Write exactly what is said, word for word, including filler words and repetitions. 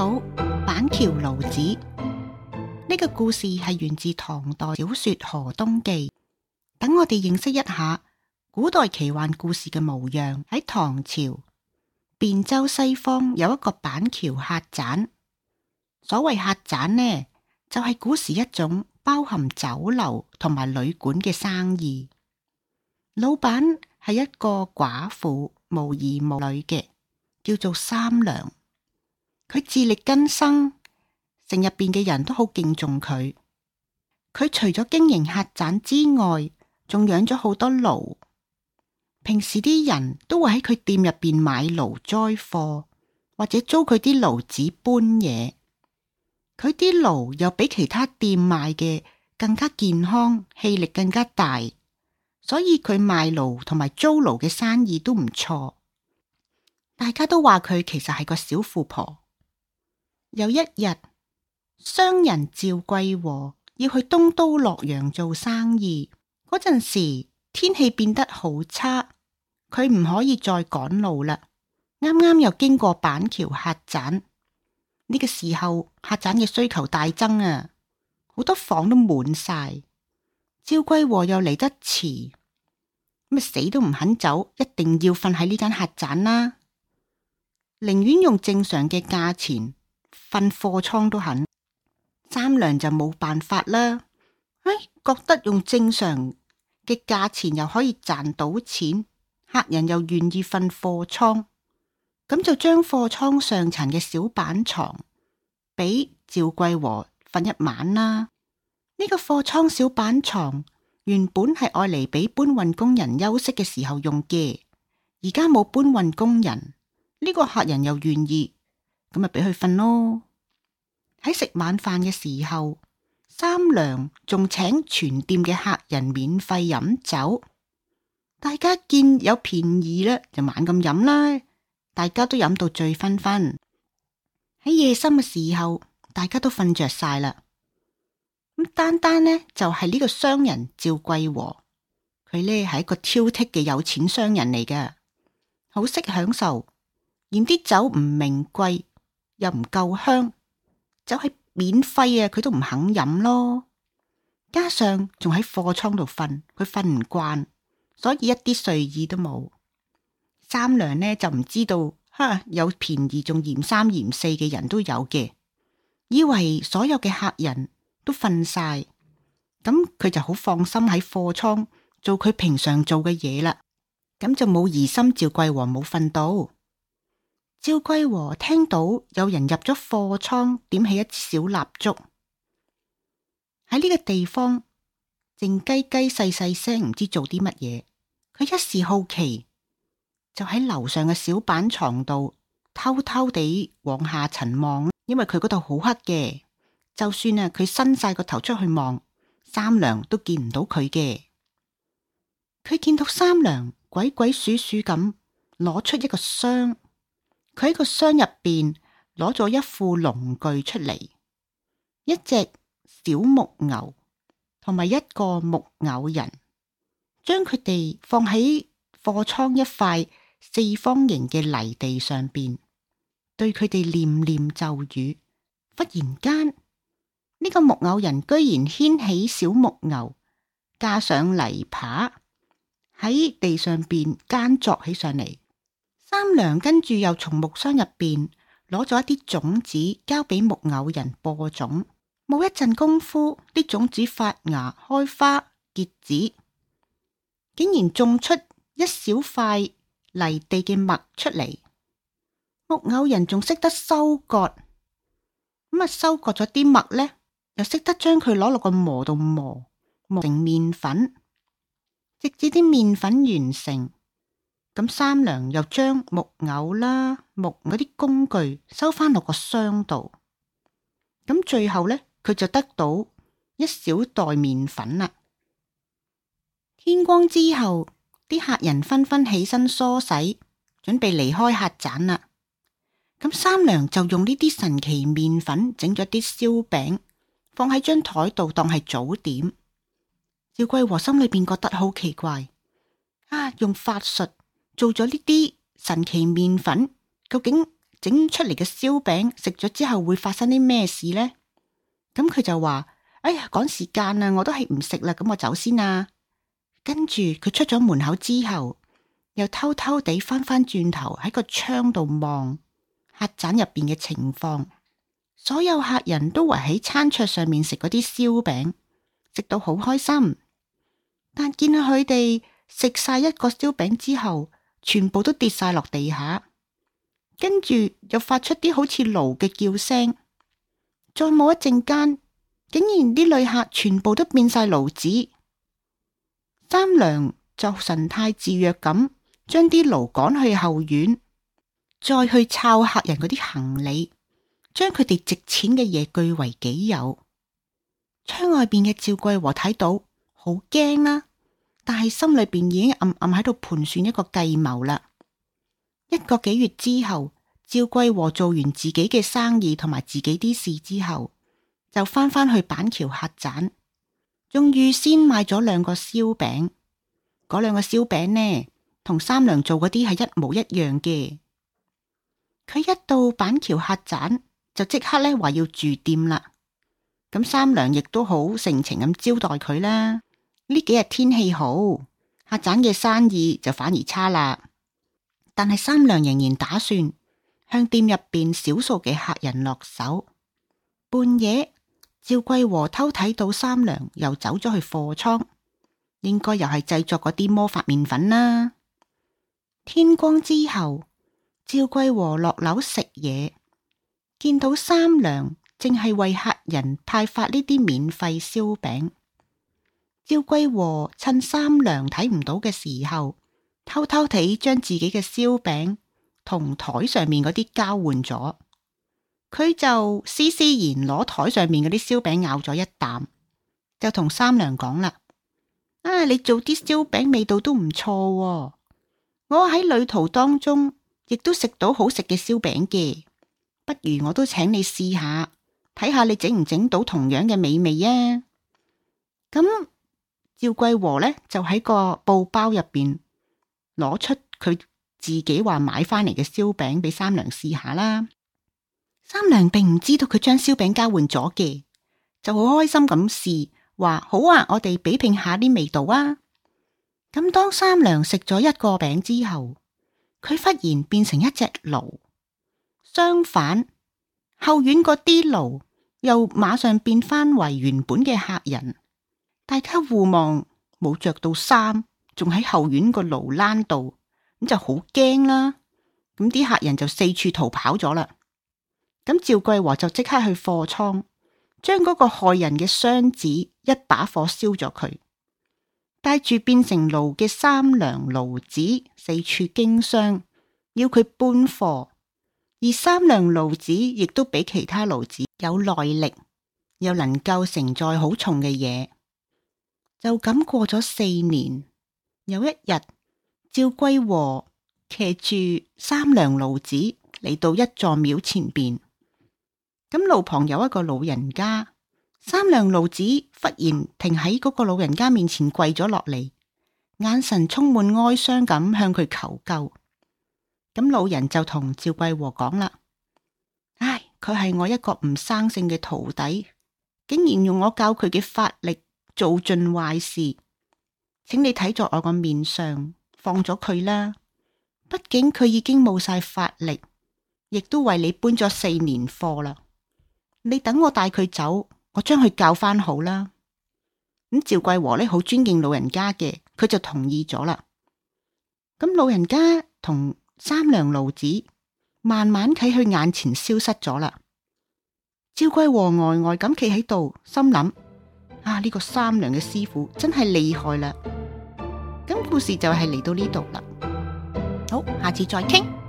好，板橋盧子呢個故事係源自唐代小說《河東記》。等我哋認識一下古代奇幻故事嘅模樣。喺唐朝，汴州西方有一個板橋客棧。所謂客棧呢，就係古時一種包含酒樓同埋旅館嘅生意。老闆係一個寡婦，無兒無女嘅，叫做三娘。佢自力更生，城入邊嘅人都好敬重佢。佢除咗經營客棧之外，仲養咗好多奴。平時啲人都會喺佢店入邊買奴載貨，或者租佢啲驢子搬嘢。佢啲驢又比其他店賣嘅更加健康，氣力更加大，所以佢賣驢同埋租驢嘅生意都唔錯。大家都話佢其實係個小富婆。有一日，商人趙貴和要去東都洛陽做生意，嗰陣時天氣變得好差，佢唔可以再趕路啦。啱啱又經過板橋客棧，呢個時候客棧嘅需求大增啊，好多房都滿晒。趙貴和又嚟得遲，咁死都唔肯走，一定要瞓喺呢間客棧啦，寧願用正常嘅價錢瞓貨倉都肯。三娘就冇辦法啦，唉，覺得用正常嘅價錢又可以賺到錢，客人又願意瞓貨倉，咁就將貨倉上層嘅小板床俾趙貴和瞓一晚啦。呢個貨倉小板床原本係愛嚟俾搬運工人休息嘅時候用嘅，而家冇搬運工人，呢個客人又願意，咁咪俾佢瞓咯。喺食晚飯嘅時候，三娘仲請全店嘅客人免費飲酒。大家見有便宜啦，就猛咁飲啦。大家都飲到醉醺醺。喺夜深嘅時候，大家都瞓着晒啦。咁單單呢，就係呢個商人趙貴和，佢呢係一個挑剔嘅有錢商人嚟嘅，好識享受，嫌啲酒唔名貴又唔夠香，就係免費啊，佢都唔肯飲咯。加上仲喺貨倉度瞓，佢瞓唔慣，所以一啲睡意都冇。三娘呢就唔知道，哈，有便宜仲嫌三嫌四嘅人都有嘅，以為所有嘅客人都瞓晒，咁佢就好放心喺貨倉做佢平常做嘅嘢啦。咁就冇疑心趙貴和冇瞓到。趙貴和聽到有人入咗貨倉，點起一支小蠟燭，喺呢個地方靜雞雞細細聲，唔知做啲乜嘢。佢一時好奇，就喺樓上嘅小板床度偷偷地往下層望，因為佢嗰度好黑嘅，就算啊佢伸晒個頭出去望，三娘都見唔到佢嘅。佢見到三娘鬼鬼祟祟咁攞出一個箱。佢喺個箱入邊攞咗一副農具出嚟，一隻小木牛同埋一個木偶人，將佢哋放喺貨倉一塊四方形嘅泥地上邊，對佢哋念念咒語。忽然間，呢個木偶人居然牽起小木牛，架上泥耙喺地上邊耕作起上嚟。三娘跟住又從木箱入邊攞咗一啲種子，交俾木偶人播種。冇一陣功夫，啲種子發芽開花結籽，竟然種出一小塊泥地嘅麥出嚟。木偶人仲識得收割，咁啊收割咗啲麥呢，又識得將佢攞落個磨度磨，磨成麵粉，直至啲麵粉完成。咁三娘又將木偶啦、木嗰啲工具收翻落個箱度。咁最後呢，佢就得到一小袋麵粉啦。天光之後，啲客人紛紛起身梳洗，準備離開客棧啦。咁三娘就用呢啲神奇麵粉整咗啲燒餅，放喺張台度當係早點。趙貴和心裏邊覺得好奇怪，啊，用法術做咗呢啲神奇麵粉，究竟整出嚟嘅燒餅食咗之後會發生啲咩事呢？咁佢就話：哎呀，趕時間啊，我都係唔食啦，咁我走先啊。跟住佢出咗門口之後，又偷偷地翻返轉頭喺個窗度望客棧入邊嘅情況。所有客人都圍喺餐桌上面食嗰啲燒餅，食到好開心。但見到佢哋食晒一個燒餅之後，全部都跌晒落地下，跟住又發出啲好似驢嘅叫聲。再冇一陣間，竟然啲旅客全部都變晒驢子。三娘就神態自若咁將啲驢趕去後院，再去抄客人嗰啲行李，將佢哋值錢嘅嘢據為己有。窗外邊嘅趙貴和睇到好驚啦，但係心裏邊已經暗暗喺度盤算一個計謀啦。一個幾月之後，趙貴和做完自己嘅生意同埋自己啲事之後，就翻返去板橋客棧，仲預先買咗兩個燒餅。嗰兩個燒餅呢，同三娘做嗰啲係一模一樣嘅。佢一到板橋客棧，就即刻咧話要住店啦。咁三娘亦都好盛情咁招待佢啦。呢幾日天氣好，客棧嘅生意就反而差啦。但係三娘仍然打算向店入邊少數嘅客人落手。半夜，趙貴和偷睇到三娘又走咗去貨倉，應該又係製作嗰啲魔法麵粉啦。天光之後，趙貴和落樓食嘢，見到三娘正係為客人派發呢啲免費燒餅。趙貴和趁三娘睇唔到嘅時候，偷偷地將自己嘅燒餅同台上面嗰啲交換咗。佢就斯斯然攞台上面嗰啲燒餅咬咗一啖，就同三娘講啦：啊，你做啲燒餅味道都唔錯喎，我喺旅途當中亦都食到好食嘅燒餅嘅，不如我都請你試下，睇下你整唔整到同樣嘅美味啊！咁趙貴和呢，就喺個布包入邊攞出佢自己話買翻嚟嘅燒餅俾三娘試下啦。三娘並唔知道佢將燒餅交換咗嘅，就好開心咁試，話好啊，我哋比拼下啲味道啊！咁當三娘食咗一個餅之後，佢忽然變成一隻驢，相反後院嗰啲驢又馬上變翻為原本嘅客人。大家互望，冇着到衫，仲喺後院個驢欄度，咁就好驚啦。咁啲客人就四處逃跑咗啦。咁趙貴和就即刻去貨倉，將嗰個害人嘅箱子一把火燒咗佢，帶住變成驢嘅三娘驢子四處經商，要佢搬貨。而三娘驢子亦都比其他驢子有耐力，又能夠承載好重嘅嘢。就咁過咗四年，有一日，趙貴和騎住三娘驢子嚟到一座廟前邊，咁路旁有一個老人家，三娘驢子忽然停喺嗰個老人家面前跪咗落嚟，眼神充滿哀傷咁向佢求救。咁老人就同趙貴和講啦：唉，佢係我一個唔生性嘅徒弟，竟然用我教佢嘅法力做盡壞事，請你睇在我個面上，放咗佢啦。畢竟佢已經冇晒法力，亦都為你搬咗四年貨啦。你等我帶佢走，我將佢教翻好啦。咁趙貴和呢好尊敬老人家嘅，佢就同意咗啦。咁老人家同三娘驢子慢慢喺佢眼前消失咗啦。趙貴和呆呆咁企喺度，心諗：啊，呢個三娘嘅師傅真係厲害啦！咁故事就係嚟到呢度啦。好，下次再傾。